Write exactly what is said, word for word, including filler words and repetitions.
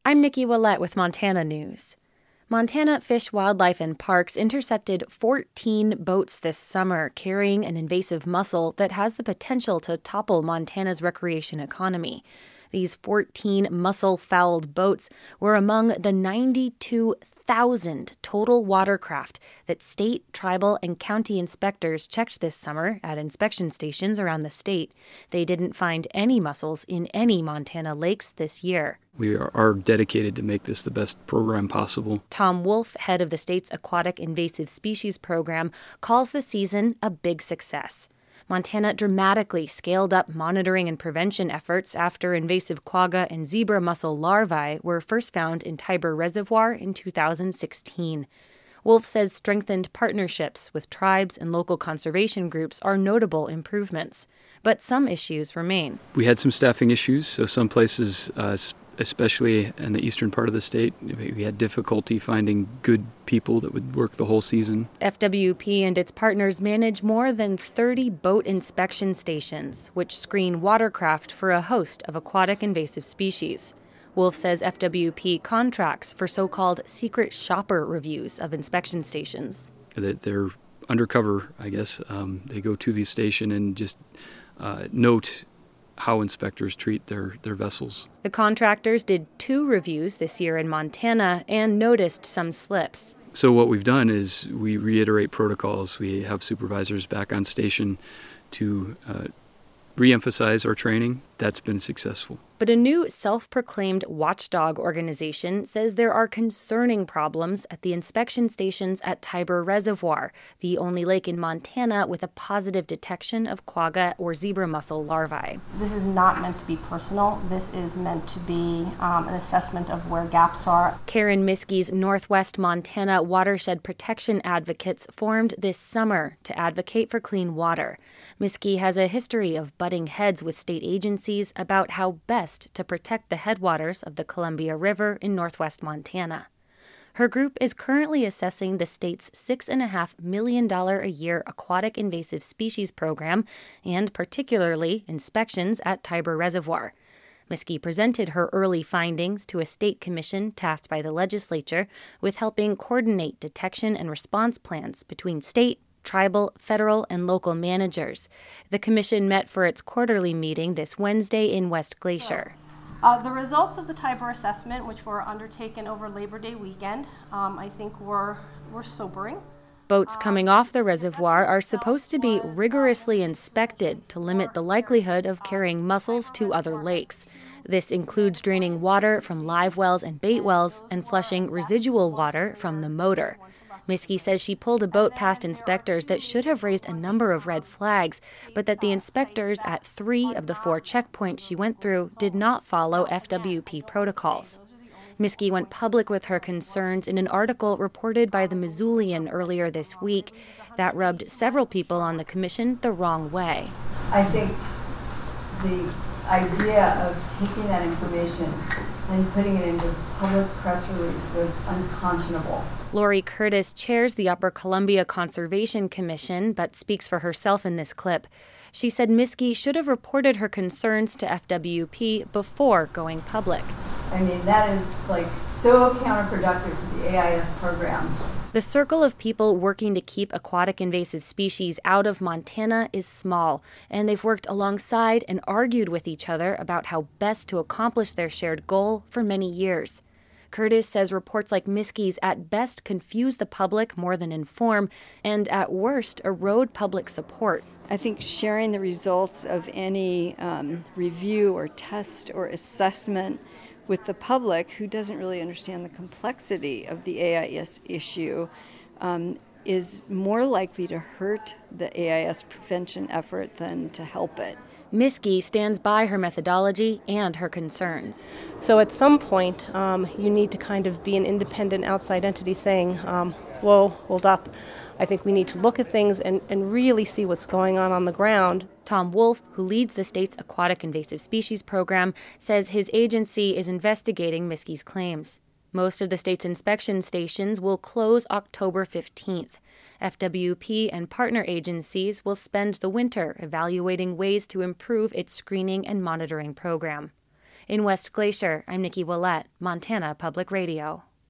I'm Nikki Willett with Montana News. Montana Fish, Wildlife and Parks intercepted fourteen boats this summer carrying an invasive mussel that has the potential to topple Montana's recreation economy. These fourteen mussel-fouled boats were among the ninety-two thousand total watercraft that state, tribal, and county inspectors checked this summer at inspection stations around the state. They didn't find any mussels in any Montana lakes this year. We are, are dedicated to make this the best program possible. Tom Wolf, head of the state's Aquatic Invasive Species Program, calls the season a big success. Montana dramatically scaled up monitoring and prevention efforts after invasive quagga and zebra mussel larvae were first found in Tiber Reservoir in two thousand sixteen. Wolf says strengthened partnerships with tribes and local conservation groups are notable improvements, but some issues remain. We had some staffing issues, so some places, uh, especially in the eastern part of the state, we had difficulty finding good people that would work the whole season. F W P and its partners manage more than thirty boat inspection stations, which screen watercraft for a host of aquatic invasive species. Wolf says F W P contracts for so-called secret shopper reviews of inspection stations. They're undercover, I guess. Um, they go to the station and just uh, note how inspectors treat their, their vessels. The contractors did two reviews this year in Montana and noticed some slips. So what we've done is we reiterate protocols. We have supervisors back on station to uh, reemphasize our training. That's been successful. But a new self-proclaimed watchdog organization says there are concerning problems at the inspection stations at Tiber Reservoir, the only lake in Montana with a positive detection of quagga or zebra mussel larvae. This is not meant to be personal. This is meant to be um, an assessment of where gaps are. Karen Miskie's Northwest Montana Watershed Protection Advocates formed this summer to advocate for clean water. Miskie has a history of butting heads with state agencies about how best to protect the headwaters of the Columbia River in northwest Montana. Her group is currently assessing the state's six point five million dollars a year aquatic invasive species program and particularly inspections at Tiber Reservoir. Miskie presented her early findings to a state commission tasked by the legislature with helping coordinate detection and response plans between state, tribal, federal, and local managers. The commission met for its quarterly meeting this Wednesday in West Glacier. Uh, the results of the Tiber assessment, which were undertaken over Labor Day weekend, um, I think were, were sobering. Boats coming off the reservoir are supposed to be rigorously inspected to limit the likelihood of carrying mussels to other lakes. This includes draining water from live wells and bait wells and flushing residual water from the motor. Miskie says she pulled a boat past inspectors that should have raised a number of red flags, but that the inspectors at three of the four checkpoints she went through did not follow F W P protocols. Miskie went public with her concerns in an article reported by the Missoulian earlier this week that rubbed several people on the commission the wrong way. I think the idea of taking that information and putting it into public press release was unconscionable. Lori Curtis chairs the Upper Columbia Conservation Commission, but speaks for herself in this clip. She said Miskie should have reported her concerns to F W P before going public. I mean, that is like so counterproductive for the A I S program. The circle of people working to keep aquatic invasive species out of Montana is small, and they've worked alongside and argued with each other about how best to accomplish their shared goal for many years. Curtis says reports like Miskie's at best confuse the public more than inform, and at worst erode public support. I think sharing the results of any um, review or test or assessment with the public who doesn't really understand the complexity of the A I S issue um, is more likely to hurt the A I S prevention effort than to help it. Miskie stands by her methodology and her concerns. So at some point, um, you need to kind of be an independent outside entity saying, um, whoa, hold up. I think we need to look at things and, and really see what's going on on the ground. Tom Wolf, who leads the state's Aquatic Invasive Species Program, says his agency is investigating Miskie's claims. Most of the state's inspection stations will close October fifteenth. F W P and partner agencies will spend the winter evaluating ways to improve its screening and monitoring program. In West Glacier, I'm Nikki Willett, Montana Public Radio.